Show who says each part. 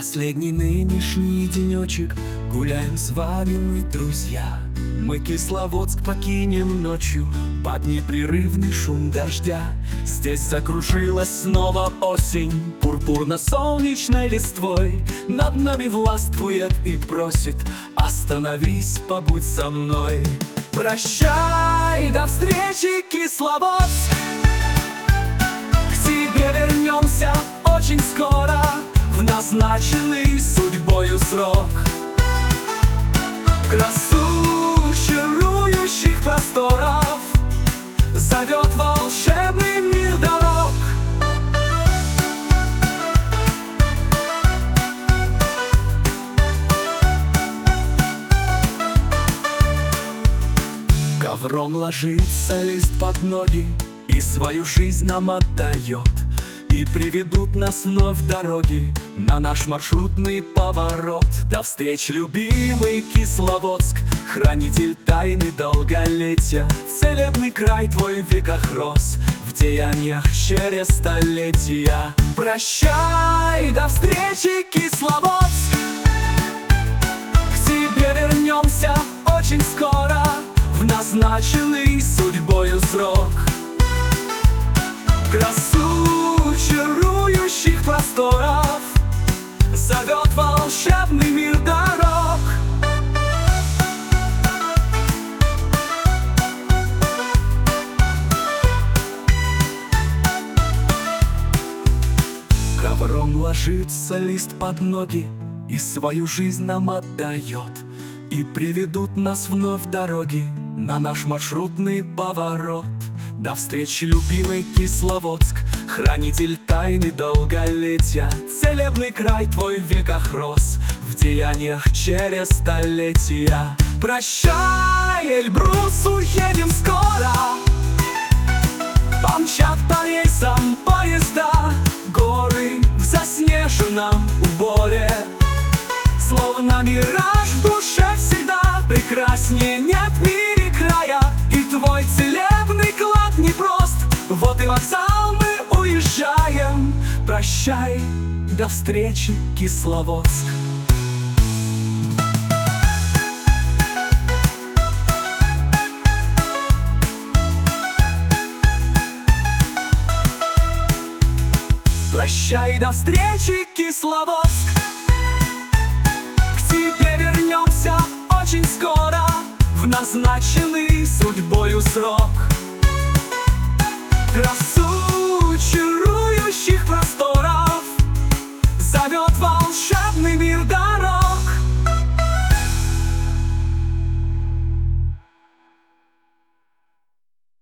Speaker 1: Последний нынешний денечек гуляем с вами мы, друзья. Мы Кисловодск покинем ночью под непрерывный шум дождя. Здесь закружилась снова осень пурпурно-солнечной листвой. Над нами властвует и просит: остановись, побудь со мной. Прощай, до встречи, Кисловодск. К тебе вернемся очень скоро, в назначенный судьбою срок. Красу чарующих просторов зовет волшебный мир дорог. Ковром ложится лист под ноги и свою жизнь нам отдает. И приведут нас вновь дороги на наш маршрутный поворот. До встречи, любимый Кисловодск, хранитель тайны долголетия. Целебный край твой в веках рос, в деяниях через столетия. Прощай, до встречи, Кисловодск. К тебе вернемся очень скоро, в назначенный судьбою срок. Красу чарующих просторов зовет волшебный мир дорог. Ковром ложится лист под ноги и свою жизнь нам отдает. И приведут нас вновь дороги на наш маршрутный поворот. До встречи, любимый Кисловодск, хранитель тайны долголетия. Целебный край твой в веках рос, в деяниях через столетия. Прощай, Эльбрус, уедем скоро. Помчат по рейсам поезда, горы в заснеженном уборе. Словно мираж в душе всегда, прекраснее нет в мире края. И твой целебный клад непрост, вот и вокзал, мы уезжаем. Прощай, до встречи, Кисловодск. Прощай, до встречи, Кисловодск. К тебе вернемся очень скоро, в назначенный судьбою срок. Красота